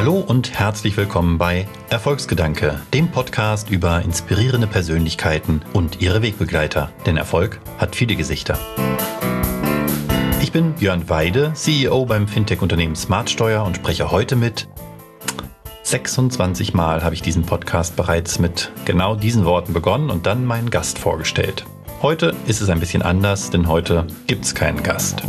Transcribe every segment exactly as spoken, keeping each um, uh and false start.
Hallo und herzlich willkommen bei Erfolgsgedanke, dem Podcast über inspirierende Persönlichkeiten und ihre Wegbegleiter. Denn Erfolg hat viele Gesichter. Ich bin Björn Weide, C E O beim Fintech-Unternehmen Smartsteuer und spreche heute mit... sechsundzwanzig Mal habe ich diesen Podcast bereits mit genau diesen Worten begonnen und dann meinen Gast vorgestellt. Heute ist es ein bisschen anders, denn heute gibt es keinen Gast.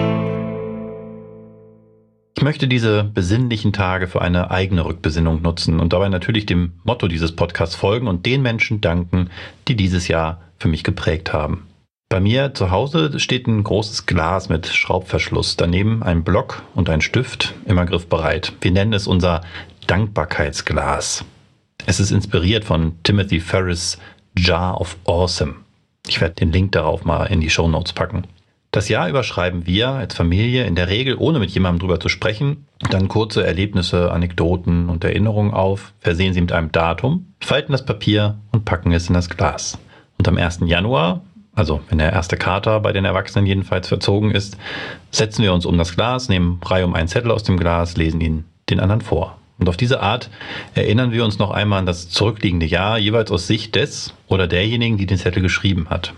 Ich möchte diese besinnlichen Tage für eine eigene Rückbesinnung nutzen und dabei natürlich dem Motto dieses Podcasts folgen und den Menschen danken, die dieses Jahr für mich geprägt haben. Bei mir zu Hause steht ein großes Glas mit Schraubverschluss, daneben ein Block und ein Stift, immer griffbereit. Wir nennen es unser Dankbarkeitsglas. Es ist inspiriert von Timothy Ferriss' Jar of Awesome. Ich werde den Link darauf mal in die Shownotes packen. Das Jahr über schreiben wir als Familie in der Regel, ohne mit jemandem drüber zu sprechen, dann kurze Erlebnisse, Anekdoten und Erinnerungen auf, versehen sie mit einem Datum, falten das Papier und packen es in das Glas. Und am ersten Januar, also wenn der erste Kater bei den Erwachsenen jedenfalls verzogen ist, setzen wir uns um das Glas, nehmen Reihe um einen Zettel aus dem Glas, lesen ihn den anderen vor. Und auf diese Art erinnern wir uns noch einmal an das zurückliegende Jahr, jeweils aus Sicht des oder derjenigen, die den Zettel geschrieben hat.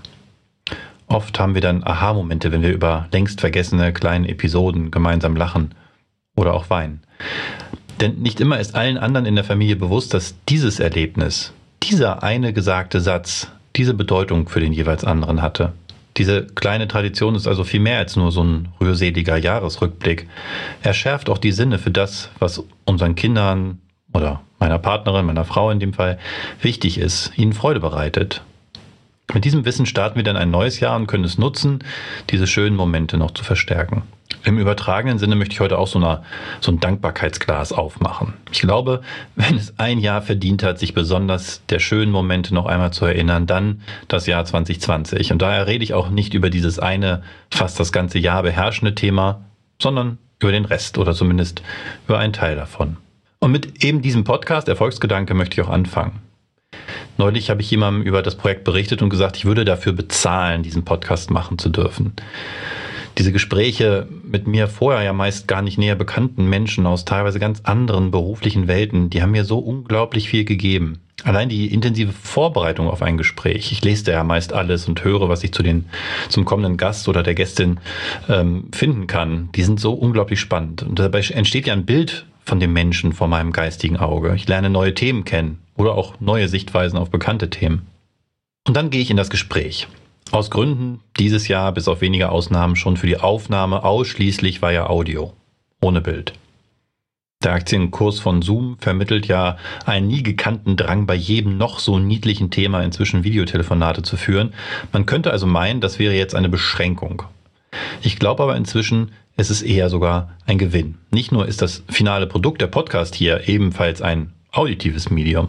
Oft haben wir dann Aha-Momente, wenn wir über längst vergessene kleine Episoden gemeinsam lachen oder auch weinen. Denn nicht immer ist allen anderen in der Familie bewusst, dass dieses Erlebnis, dieser eine gesagte Satz, diese Bedeutung für den jeweils anderen hatte. Diese kleine Tradition ist also viel mehr als nur so ein rührseliger Jahresrückblick. Er schärft auch die Sinne für das, was unseren Kindern oder meiner Partnerin, meiner Frau in dem Fall, wichtig ist, ihnen Freude bereitet. Mit diesem Wissen starten wir dann ein neues Jahr und können es nutzen, diese schönen Momente noch zu verstärken. Im übertragenen Sinne möchte ich heute auch so, eine, so ein Dankbarkeitsglas aufmachen. Ich glaube, wenn es ein Jahr verdient hat, sich besonders der schönen Momente noch einmal zu erinnern, dann das Jahr zwanzig zwanzig. Und daher rede ich auch nicht über dieses eine, fast das ganze Jahr beherrschende Thema, sondern über den Rest oder zumindest über einen Teil davon. Und mit eben diesem Podcast Erfolgsgedanke möchte ich auch anfangen. Neulich habe ich jemandem über das Projekt berichtet und gesagt, ich würde dafür bezahlen, diesen Podcast machen zu dürfen. Diese Gespräche mit mir vorher ja meist gar nicht näher bekannten Menschen aus teilweise ganz anderen beruflichen Welten, die haben mir so unglaublich viel gegeben. Allein die intensive Vorbereitung auf ein Gespräch. Ich lese da ja meist alles und höre, was ich zu den, zum kommenden Gast oder der Gästin ähm, finden kann. Die sind so unglaublich spannend. Und dabei entsteht ja ein Bild von dem Menschen vor meinem geistigen Auge. Ich lerne neue Themen kennen oder auch neue Sichtweisen auf bekannte Themen. Und dann gehe ich in das Gespräch. Aus Gründen dieses Jahr bis auf wenige Ausnahmen schon für die Aufnahme ausschließlich via Audio, ohne Bild. Der Aktienkurs von Zoom vermittelt ja einen nie gekannten Drang, bei jedem noch so niedlichen Thema inzwischen Videotelefonate zu führen. Man könnte also meinen, das wäre jetzt eine Beschränkung. Ich glaube aber inzwischen, es ist eher sogar ein Gewinn. Nicht nur ist das finale Produkt, der Podcast hier, ebenfalls ein auditives Medium.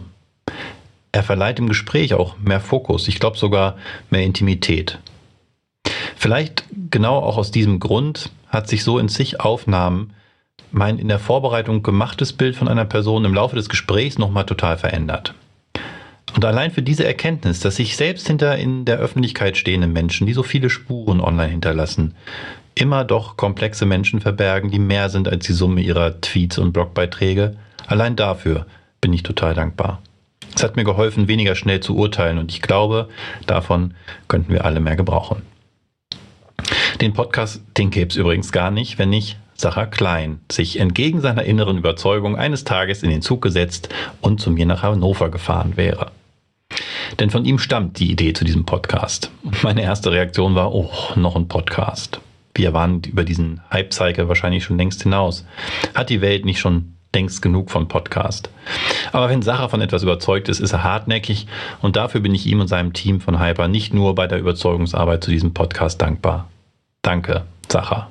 Er verleiht im Gespräch auch mehr Fokus, ich glaube sogar mehr Intimität. Vielleicht genau auch aus diesem Grund hat sich so in zig Aufnahmen mein in der Vorbereitung gemachtes Bild von einer Person im Laufe des Gesprächs nochmal total verändert. Und allein für diese Erkenntnis, dass sich selbst hinter in der Öffentlichkeit stehenden Menschen, die so viele Spuren online hinterlassen, immer doch komplexe Menschen verbergen, die mehr sind als die Summe ihrer Tweets und Blogbeiträge, allein dafür bin ich total dankbar. Es hat mir geholfen, weniger schnell zu urteilen und ich glaube, davon könnten wir alle mehr gebrauchen. Den Podcast, den gäbe es übrigens gar nicht, wenn nicht Sacha Klein sich entgegen seiner inneren Überzeugung eines Tages in den Zug gesetzt und zu mir nach Hannover gefahren wäre. Denn von ihm stammt die Idee zu diesem Podcast. Und meine erste Reaktion war, oh, noch ein Podcast. Wir waren über diesen Hype-Cycle wahrscheinlich schon längst hinaus. Hat die Welt nicht schon längst genug von Podcast? Aber wenn Sacha von etwas überzeugt ist, ist er hartnäckig und dafür bin ich ihm und seinem Team von Hyper nicht nur bei der Überzeugungsarbeit zu diesem Podcast dankbar. Danke, Sacha.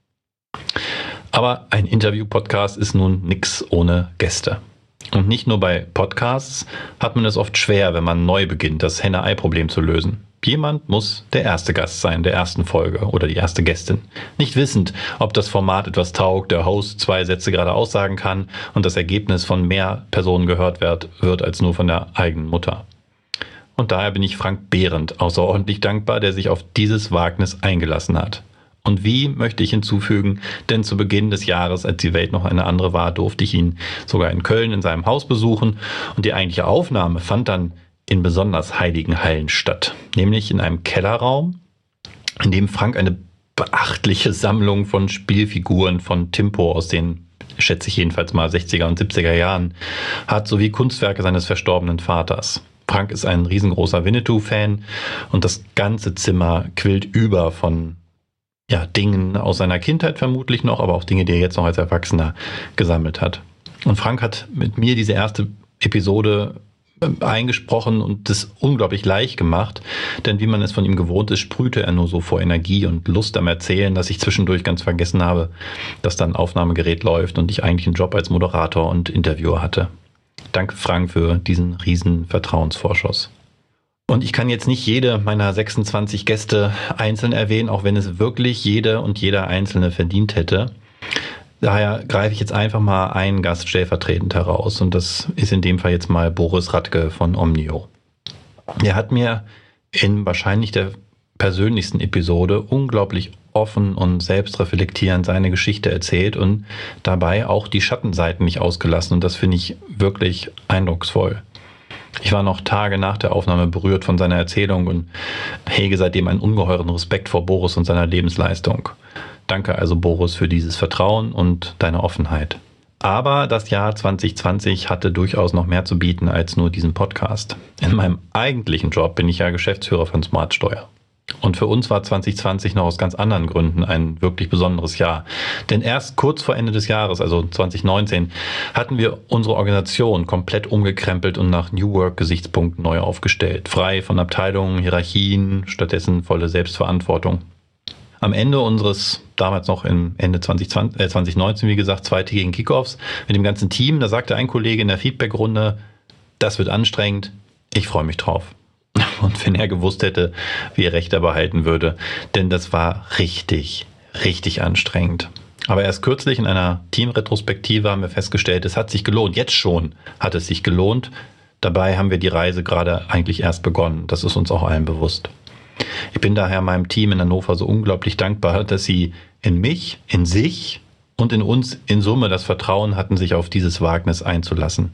Aber ein Interview-Podcast ist nun nix ohne Gäste. Und nicht nur bei Podcasts hat man es oft schwer, wenn man neu beginnt, das Henne-Ei-Problem zu lösen. Jemand muss der erste Gast sein, der ersten Folge oder die erste Gästin. Nicht wissend, ob das Format etwas taugt, der Host zwei Sätze gerade aussagen kann und das Ergebnis von mehr Personen gehört wird, wird als nur von der eigenen Mutter. Und daher bin ich Frank Behrendt außerordentlich dankbar, der sich auf dieses Wagnis eingelassen hat. Und wie, möchte ich hinzufügen, denn zu Beginn des Jahres, als die Welt noch eine andere war, durfte ich ihn sogar in Köln in seinem Haus besuchen. Und die eigentliche Aufnahme fand dann in besonders heiligen Hallen statt. Nämlich in einem Kellerraum, in dem Frank eine beachtliche Sammlung von Spielfiguren von Timpo aus den, schätze ich jedenfalls mal, sechziger und siebziger Jahren hat, sowie Kunstwerke seines verstorbenen Vaters. Frank ist ein riesengroßer Winnetou-Fan und das ganze Zimmer quillt über von ja, Dingen aus seiner Kindheit vermutlich noch, aber auch Dinge, die er jetzt noch als Erwachsener gesammelt hat. Und Frank hat mit mir diese erste Episode eingesprochen und das unglaublich leicht gemacht, denn wie man es von ihm gewohnt ist, sprühte er nur so vor Energie und Lust am Erzählen, dass ich zwischendurch ganz vergessen habe, dass da ein Aufnahmegerät läuft und ich eigentlich einen Job als Moderator und Interviewer hatte. Danke, Frank, für diesen riesen Vertrauensvorschuss. Und ich kann jetzt nicht jede meiner sechsundzwanzig Gäste einzeln erwähnen, auch wenn es wirklich jede und jeder Einzelne verdient hätte. Daher greife ich jetzt einfach mal einen Gast stellvertretend heraus. Und das ist in dem Fall jetzt mal Boris Radke von Omnio. Er hat mir in wahrscheinlich der persönlichsten Episode unglaublich offen und selbstreflektierend seine Geschichte erzählt und dabei auch die Schattenseiten nicht ausgelassen. Und das finde ich wirklich eindrucksvoll. Ich war noch Tage nach der Aufnahme berührt von seiner Erzählung und hege seitdem einen ungeheuren Respekt vor Boris und seiner Lebensleistung. Danke also, Boris, für dieses Vertrauen und deine Offenheit. Aber das Jahr zwanzig zwanzig hatte durchaus noch mehr zu bieten als nur diesen Podcast. In meinem eigentlichen Job bin ich ja Geschäftsführer von Smartsteuer. Und für uns war zwanzig zwanzig noch aus ganz anderen Gründen ein wirklich besonderes Jahr. Denn erst kurz vor Ende des Jahres, also zwanzig neunzehn, hatten wir unsere Organisation komplett umgekrempelt und nach New Work-Gesichtspunkten neu aufgestellt. Frei von Abteilungen, Hierarchien, stattdessen volle Selbstverantwortung. Am Ende unseres, damals noch im Ende zwanzig zwanzig, äh zwanzig neunzehn, wie gesagt, zweitägigen Kickoffs mit dem ganzen Team, da sagte ein Kollege in der Feedbackrunde, das wird anstrengend, ich freue mich drauf. Und wenn er gewusst hätte, wie er Recht dabei halten würde, denn das war richtig, richtig anstrengend. Aber erst kürzlich in einer Teamretrospektive haben wir festgestellt, es hat sich gelohnt. Jetzt schon hat es sich gelohnt. Dabei haben wir die Reise gerade eigentlich erst begonnen. Das ist uns auch allen bewusst. Ich bin daher meinem Team in Hannover so unglaublich dankbar, dass sie in mich, in sich und in uns in Summe das Vertrauen hatten, sich auf dieses Wagnis einzulassen.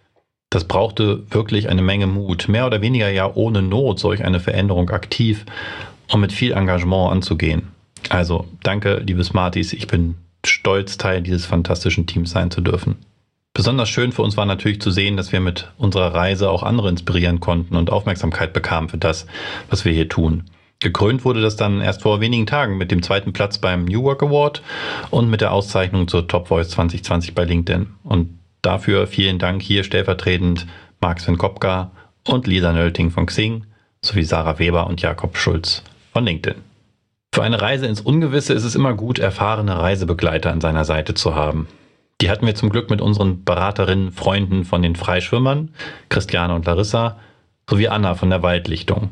Das brauchte wirklich eine Menge Mut, mehr oder weniger ja ohne Not, solch eine Veränderung aktiv und mit viel Engagement anzugehen. Also danke, liebe Smarties, ich bin stolz, Teil dieses fantastischen Teams sein zu dürfen. Besonders schön für uns war natürlich zu sehen, dass wir mit unserer Reise auch andere inspirieren konnten und Aufmerksamkeit bekamen für das, was wir hier tun. Gekrönt wurde das dann erst vor wenigen Tagen mit dem zweiten Platz beim New Work Award und mit der Auszeichnung zur Top Voice zwanzig zwanzig bei LinkedIn. Und dafür vielen Dank hier stellvertretend Marc-Sven Kopka und Lisa Nölting von Xing sowie Sarah Weber und Jakob Schulz von LinkedIn. Für eine Reise ins Ungewisse ist es immer gut, erfahrene Reisebegleiter an seiner Seite zu haben. Die hatten wir zum Glück mit unseren Beraterinnen, Freunden von den Freischwimmern, Christiane und Larissa, sowie Anna von der Waldlichtung.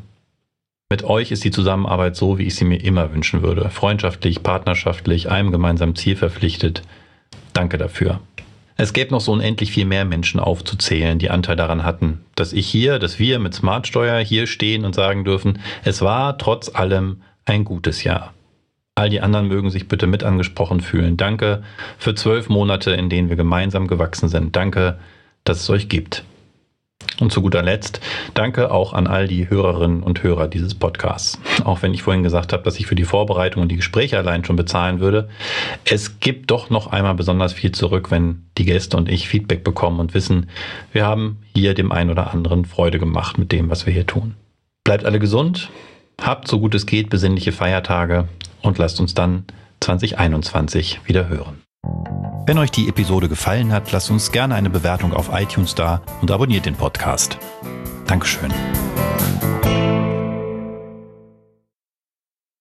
Mit euch ist die Zusammenarbeit so, wie ich sie mir immer wünschen würde. Freundschaftlich, partnerschaftlich, einem gemeinsamen Ziel verpflichtet. Danke dafür. Es gäbe noch so unendlich viel mehr Menschen aufzuzählen, die Anteil daran hatten, dass ich hier, dass wir mit Smartsteuer hier stehen und sagen dürfen, es war trotz allem ein gutes Jahr. All die anderen mögen sich bitte mit angesprochen fühlen. Danke für zwölf Monate, in denen wir gemeinsam gewachsen sind. Danke, dass es euch gibt. Und zu guter Letzt, danke auch an all die Hörerinnen und Hörer dieses Podcasts. Auch wenn ich vorhin gesagt habe, dass ich für die Vorbereitung und die Gespräche allein schon bezahlen würde. Es gibt doch noch einmal besonders viel zurück, wenn die Gäste und ich Feedback bekommen und wissen, wir haben hier dem einen oder anderen Freude gemacht mit dem, was wir hier tun. Bleibt alle gesund, habt so gut es geht besinnliche Feiertage und lasst uns dann zwanzig einundzwanzig wieder hören. Wenn euch die Episode gefallen hat, lasst uns gerne eine Bewertung auf iTunes da und abonniert den Podcast. Dankeschön.